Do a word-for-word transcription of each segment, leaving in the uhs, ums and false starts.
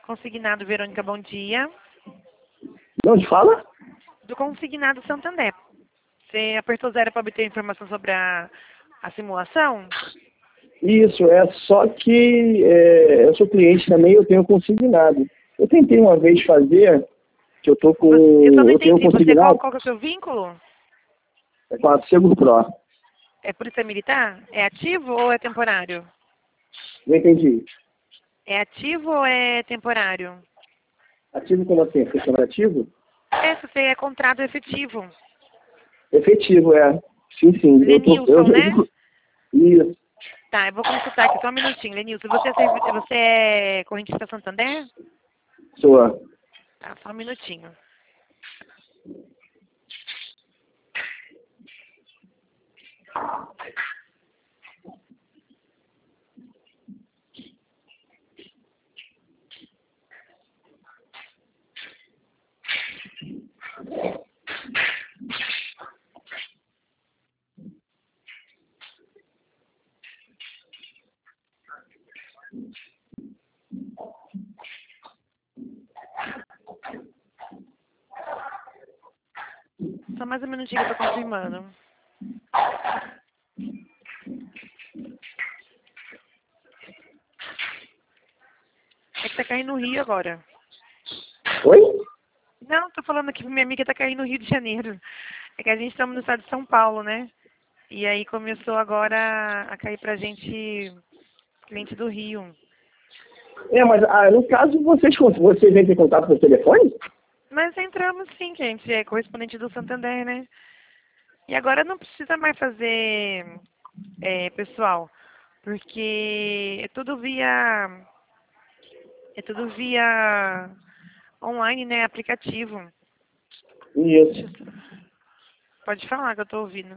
Consignado Verônica, bom dia. De onde fala? Do Consignado Santander. Você apertou zero para obter informação sobre a, a simulação? Isso, é só que é, eu sou cliente também, eu tenho consignado. Eu tentei uma vez fazer, que eu tô com... Eu só não eu tenho entendi. Você, consignado, qual, qual que é o seu vínculo? é com a Seguro Pro. É Polícia Militar? É ativo ou é temporário? Não entendi. É ativo ou é temporário? Ativo como assim? Funcionário ativo? É, se você é contrato efetivo. Efetivo, é. Sim, sim. Eu tô, eu, Lenilson, né? isso, Tá, eu vou consultar aqui só um minutinho, Lenilson. Você, é servi- você é correntista Santander? sou. Tá, só um minutinho. Só mais um minutinho que eu tô confirmando. É que tá caindo no Rio agora. Oi? Não, tô falando aqui pra minha amiga tá caindo no Rio de Janeiro. É que a gente estamos no estado de São Paulo, né? E aí começou agora a cair pra gente cliente do Rio. É, mas ah, no caso, vocês, vocês entram em contato por telefone? Mas entramos sim, que a gente é correspondente do Santander, né? E agora não precisa mais fazer é, pessoal, porque é tudo via é tudo via online, né? Aplicativo. Deixa Isso. eu- Pode falar que eu tô ouvindo.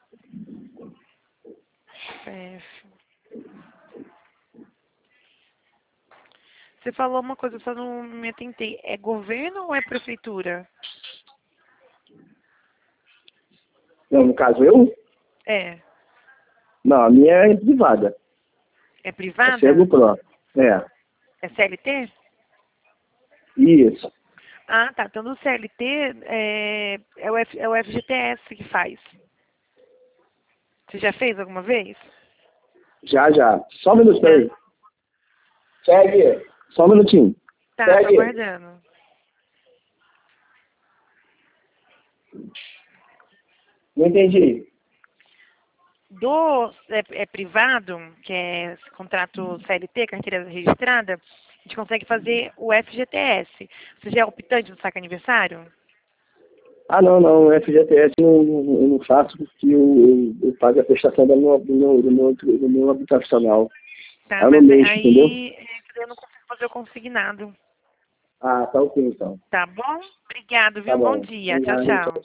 É, você falou uma coisa, eu só não me atentei. É governo ou é prefeitura? Não, no caso, eu? É. Não, a minha é privada. É É privada? Seguro Pro. É. É C L T? Isso. Ah, tá. Então no C L T é, é, o, F, é o F G T S que faz. Você já fez alguma vez? Já, já. Só um minuto, Já. peraí. Segue. Só um minutinho. Tá, tô Segue. aguardando. Não entendi. Do é, é privado, que é contrato C L T, carteira registrada, a gente consegue fazer o F G T S. Você já é optante do saque aniversário? Ah, não, não. F G T S eu não, eu não faço porque eu, eu, eu pago a prestação do meu, do meu, do meu, do meu habitacional. Tá, É no mas é- mês, entendeu? aí é, eu não consigo fazer o consignado. Ah, tá ok, então. Tá bom? Obrigado, Tá viu? Bom bom. dia. Tchau, Obrigado. tchau.